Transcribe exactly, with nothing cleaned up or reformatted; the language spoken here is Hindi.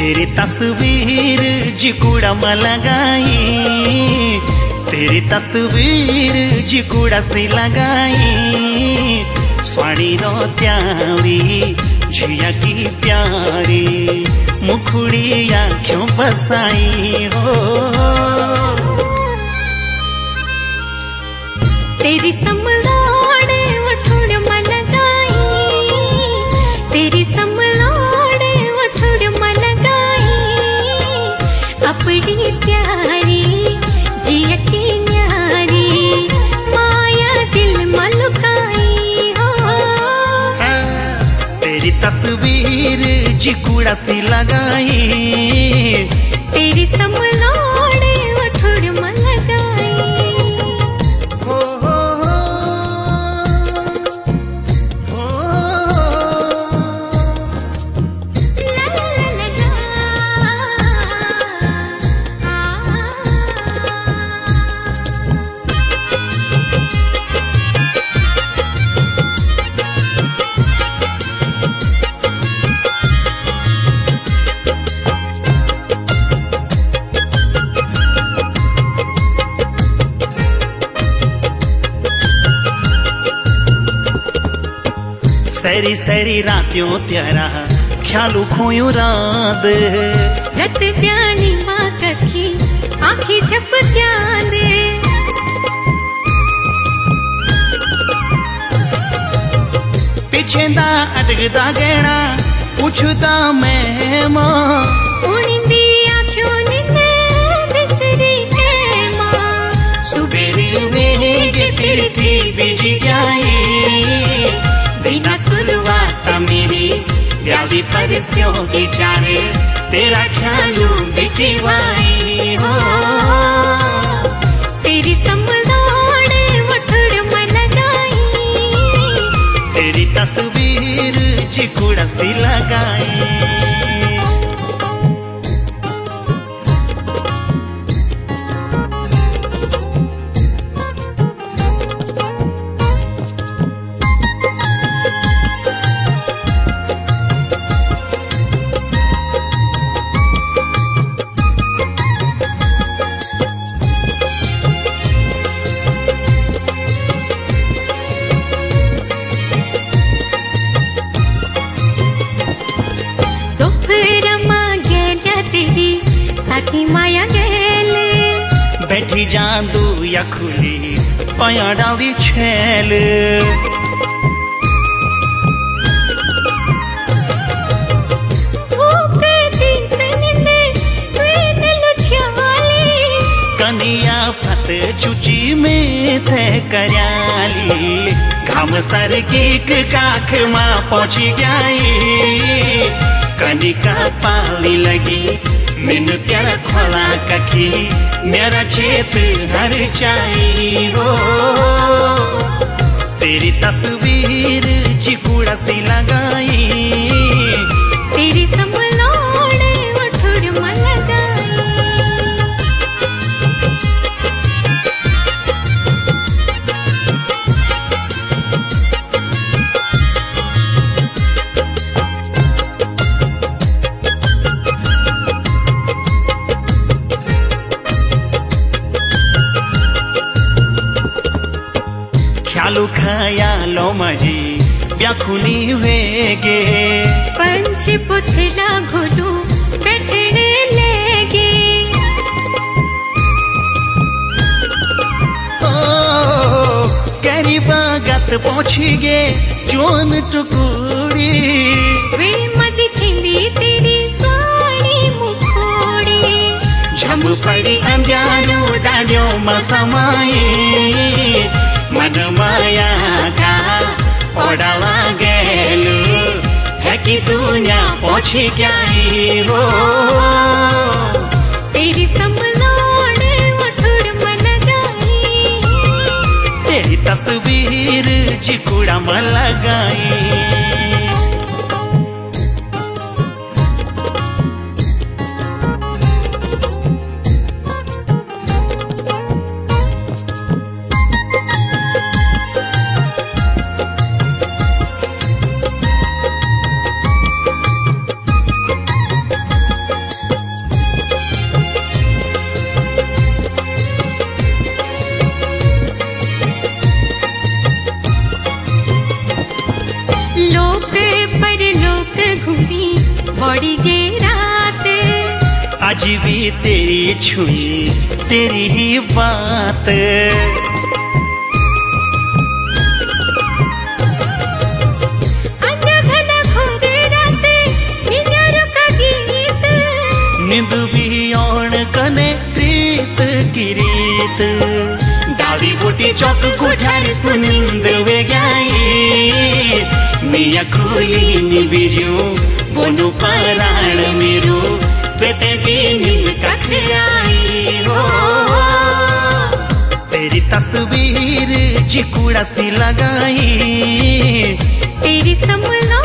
तेरी तस्वीर जिकुड़ा में लगाई, तेरी तस्वीर जिकुड़ा से लगाई, स्वाणी रो त्यारी झिया की प्यारी मुखड़ी आँखों बसाई हो। तेरी समलाड़े वठुड़ में लगाई, तेरी समलाड़े वठुड़ में लगाई, अपनी प्यारी जिया की न्यारी माया दिल में लुकाई हो। तेरी तस्वीर जिकुड़ा से लगाई, तेरी समलाड़े वठुड़ में लगाई। सैरी सैरी रातियों त्यारा ख्यालू खोयूं रात, रत प्यानी माँ कखी आँखी झप ध्यान, पिछेंदा अटकदा गहना पूछदा मैं माँ, उड़ींदी आँखों ने बिसरी है माँ, सुबेरी वेग फिरती बिजी गई, बिना शुरुआत मेरी व्याधि परस्यों की चारे तेरा ख्यालू बिटिवाई हो। तेरी समलाड़े वठुड़ में लगाई, तेरी तस्वीर जिकुड़ा से लगाई। साची माया गेले बैठी जांदू या खुली पाया डाली छेल, कनिया फत चुची में थे करयाली, घाम सर गीक काख माँ पहुंची गई, कनिका पाली लगी मिन प्यारा खोला कखी मेरा चेत हर चाहिए हो। तेरी तस्वीर जिकुड़ा से लगाई, तेरी समलाड़े वठुड़ में लगाई। ख्यालू खयालो मजी व्याकुली वेगे, पंच पुतला घोटू बैठने लेगे, ओ गहरी बागत पहुंची गे जोन टुकुड़ी, वे मद थींदी तेरी स्वाणी मुखोड़ी, झम पड़ी अंधारू डाडियों में समाई, मन माया का ओढ़ावा गेलू है कि दुनिया पहुंची गई हो। तेरी समलाड़े वठुड़ में लगाई, तेरी तस्वीर जिकुड़ा में लगाई। पड़ी गे रात। आज भी तेरी छुई तेरी ही बात। नींद भी औण कने प्रीत की रीत। डाली बूटी चौक कुठारी सुनिंद वे गई। मिया खुली निबिजू बोनु पराण मेरू बेटे भी नींद कथे आई हो। तेरी तस्वीर चिकुड़ा सी लगाई। तेरी समलो